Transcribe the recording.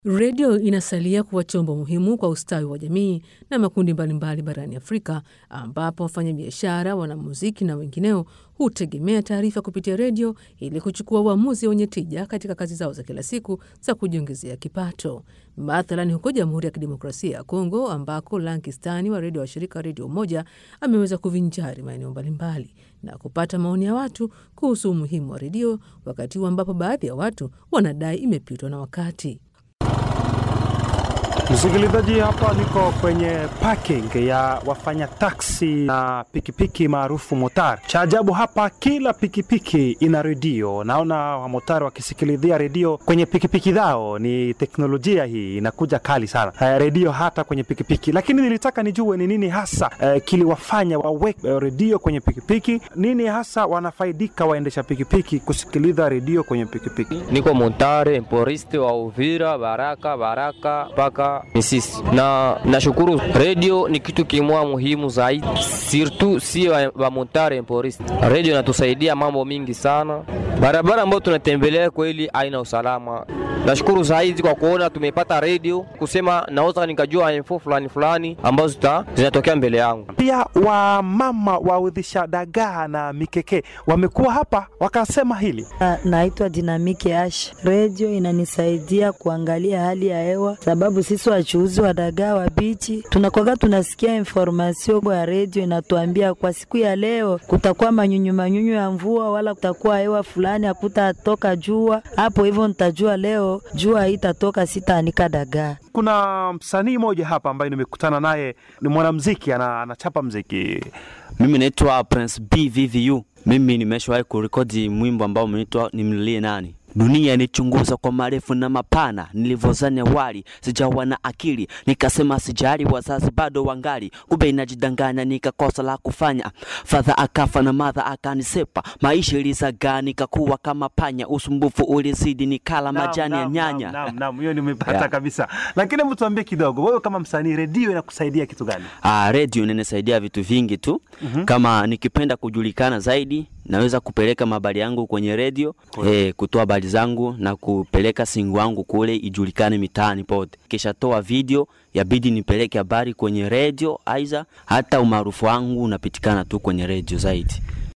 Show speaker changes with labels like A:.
A: Redio inasalia kuwa chombo muhimu kwa ustawi wa jamii na makundi mbalimbali barani Afrika, ambapo wafanyabiashara, wanamuziki na wengineo hutegemea taarifa kupitia redio ili kuchukua uamuzi wenye tija katika kazi zao za kila siku za kujiongezea kipato. Mathalan huko Jamhuri ya Kidemokrasia ya Kongo, ambako Lankistani wa redio wa shirika Redio Moja ameweza kuvinjari maeneo mbalimbali na kupata maoni ya watu kuhusu umuhimu wa redio, wakati huu ambapo baadhi ya watu wanadai imepitwa na wakati.
B: Msikilizaji, hapa niko kwenye parking ya wafanya taksi na pikipiki maarufu motar. Cha ajabu hapa, kila pikipiki ina redio. Naona wamotari wakisikilizia redio kwenye pikipiki zao. Ni teknolojia hii inakuja kali sana, redio hata kwenye pikipiki. Lakini nilitaka nijue ni nini hasa kiliwafanya waweke redio kwenye pikipiki. Nini hasa wanafaidika waendesha pikipiki kusikiliza redio kwenye pikipiki?
C: Niko montare emporisti wa Uvira, Baraka paka Misisi. Na nashukuru redio ni kitu kimwa muhimu zaidi, surtout si wa montare emporisti. Redio inatusaidia mambo mingi sana. Barabara ambayo tunatembelea kweli haina usalama. Nashukuru zaidi kwa kuona tumepata redio kusema naweza nikajua info fulani ambazo zinatokea mbele yangu.
B: Pia wa mama waudhisha dagaa na mikeke wamekuwa hapa wakasema hili.
D: Naitwa Dinamike Ash. Redio inanisaidia kuangalia hali ya hewa, sababu sisi wachuuzi wa dagaa wa bichi tunasikia information ya redio inatuambia kwa siku ya leo kutakuwa manyunyu ya mvua, wala kutakuwa hewa fulani hakutatoka jua. Hapo hivyo nitajua leo jua haitatoka, sitaanika dagaa.
B: Kuna msanii mmoja hapa ambaye nimekutana naye, ni mwanamuziki, anachapa muziki.
E: Mimi naitwa Prince BVVU. Mimi nimeshawahi kurekodi mwimbo ambao unaitwa Nimlilie Nani. Dunia nichunguza kwa marefu na mapana, nilivozania wali, sijawa na akili, nikasema sijali wazazi bado wangali, kumbe inajidanganya nikakosa la kufanya. Father akafa na mother akanisepa, maisha ilizaga nikakuwa kama panya, usumbufu ulizidi nikala majani ya nyanya.
B: Naam, hiyo nimepata kabisa. Lakini mtu ambie kidogo, wewe kama msanii, redio inakusaidia kitu gani?
E: Redio inanisaidia vitu vingi tu. Kama nikipenda kujulikana zaidi, naweza kupeleka habari yangu kwenye redio, kutoa habari zangu na kupeleka singu wangu kule ijulikane mitaani pote. Kisha toa video, yabidi nipeleke habari kwenye redio, aiza hata umaarufu wangu unapitikana tu kwenye redio zaidi.